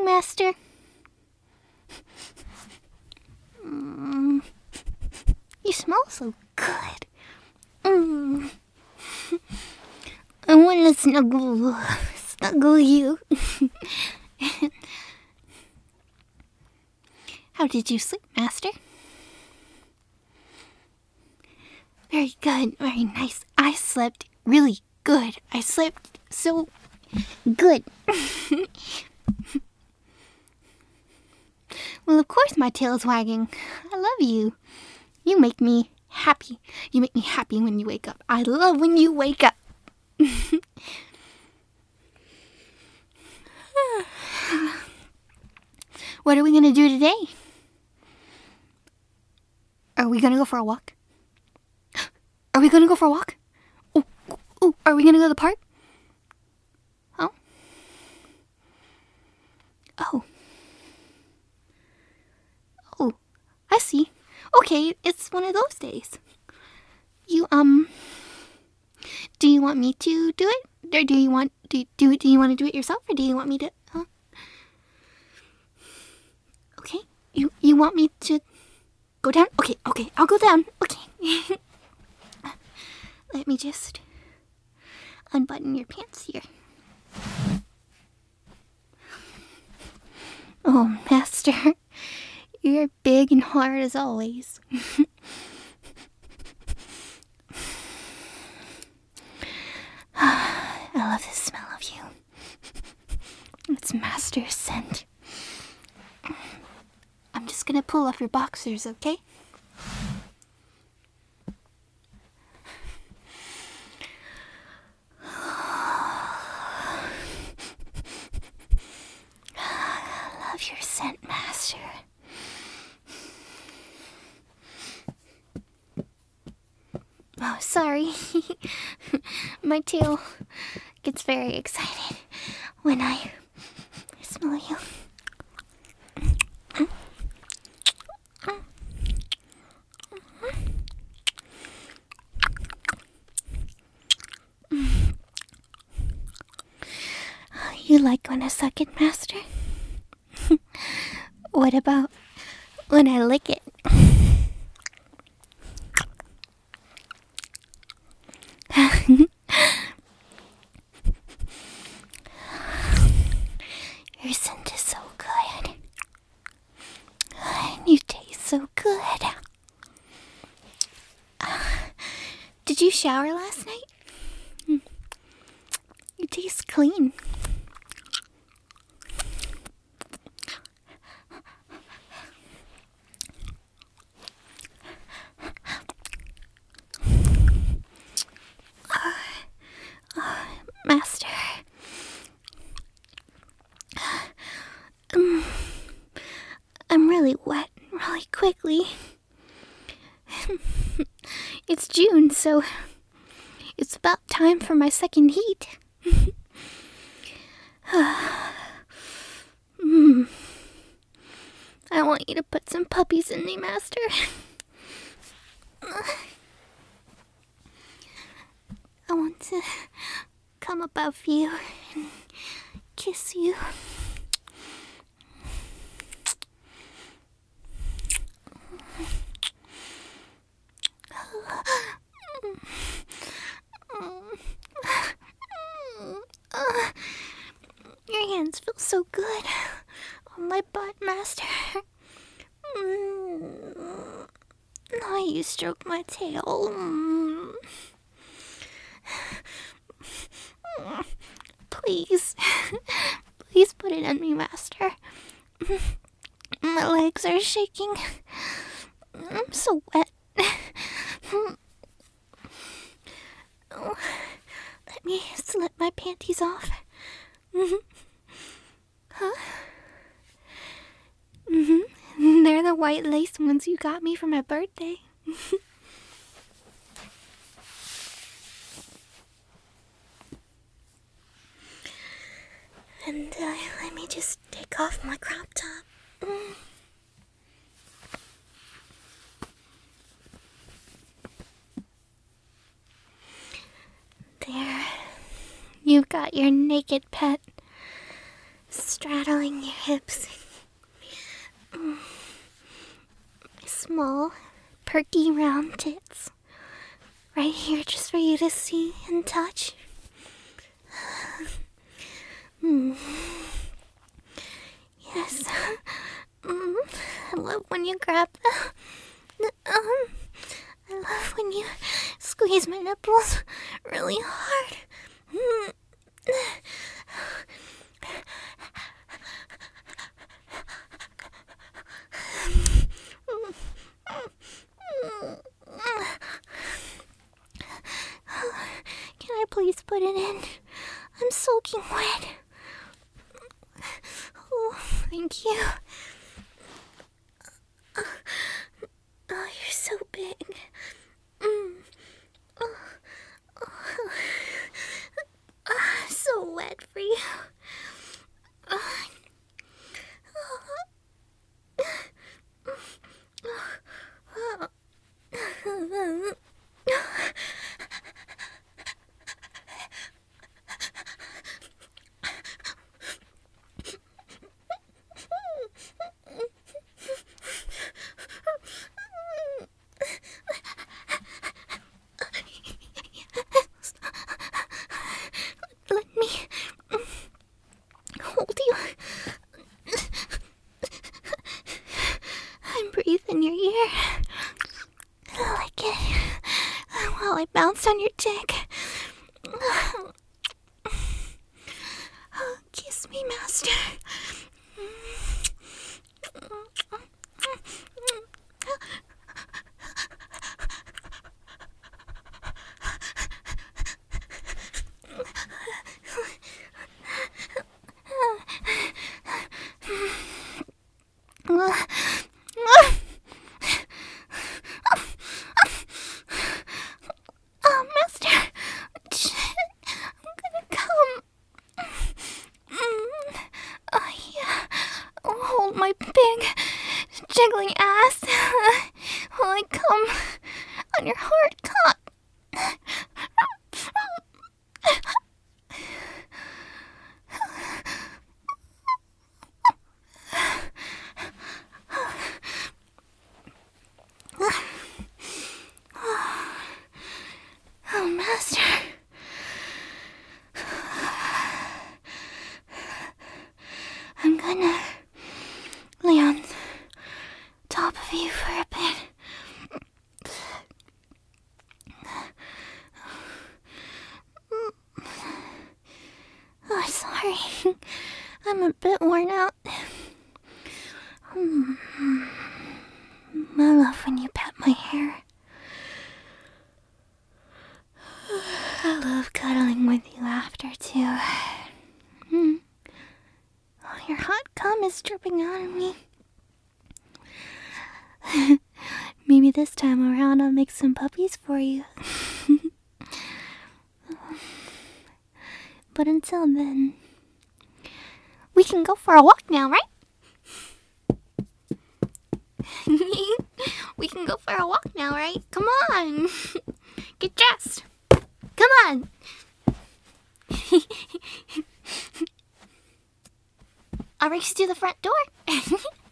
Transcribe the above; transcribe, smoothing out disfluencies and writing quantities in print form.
Master? You smell so good. I want to snuggle you. How did you sleep, Master? Very good, very nice. I slept really good. I slept so good. Well, of course my tail's wagging. I love you. You make me happy. You make me happy when you wake up. I love when you wake up. What are we gonna do today? Are we gonna go for a walk? Are we gonna go for a walk? Oh, are we gonna go to the park? Oh. Oh, I see. Okay, it's one of those days. You, do you want me to do it? Or do you want to do it yourself, or do you want me to, Okay, you want me to go down? Okay, I'll go down. Okay. Let me just unbutton your pants here. Oh, Master, you're big and hard as always. I love the smell of you. It's Master's scent. I'm just gonna pull off your boxers, okay? I love your scent, Master. Oh, sorry. My tail gets very excited when I smell you. You like when I suck it, Master? What about when I lick it? Your scent is so good. And you taste so good. Did you shower last night? You taste clean. Master. I'm really wet really quickly. It's June, so it's about time for my second heat. I want you to put some puppies in me, Master. I want to come above you and kiss you. Your hands feel so good on my butt, Master. Now you stroke my tail. Please. Please put it on me, Master. My legs are shaking. I'm so wet. Let me slip my panties off. Huh? They're the white lace ones you got me for my birthday. And let me just take off my crop top. There. You've got your naked pet straddling your hips. Small, perky round tits. Right here just for you to see and touch. Yes. I love when you grab them. I love when you squeeze my nipples really hard. Can I please put it in? I'm soaking wet. Oh, thank you. Oh, you're so big. So wet for you. Let me hold you. I breathe in your ear. I like it while I bounce on your dick. Kiss me, master. Oh, master. Shit. I'm gonna come. Oh, yeah. Hold my big, jiggling ass while I come on your hard cock. Oh, master. I'm gonna lay on top of you for a bit. Oh, sorry. I'm a bit worn out. I love when you pat my hair. I love cuddling with you after, too. Oh, your hot cum is dripping out of me. Maybe this time around I'll make some puppies for you. But until then, we can go for a walk now, right? We can go for a walk now, right? Come on. Get dressed. Come on. I'll race to the front door.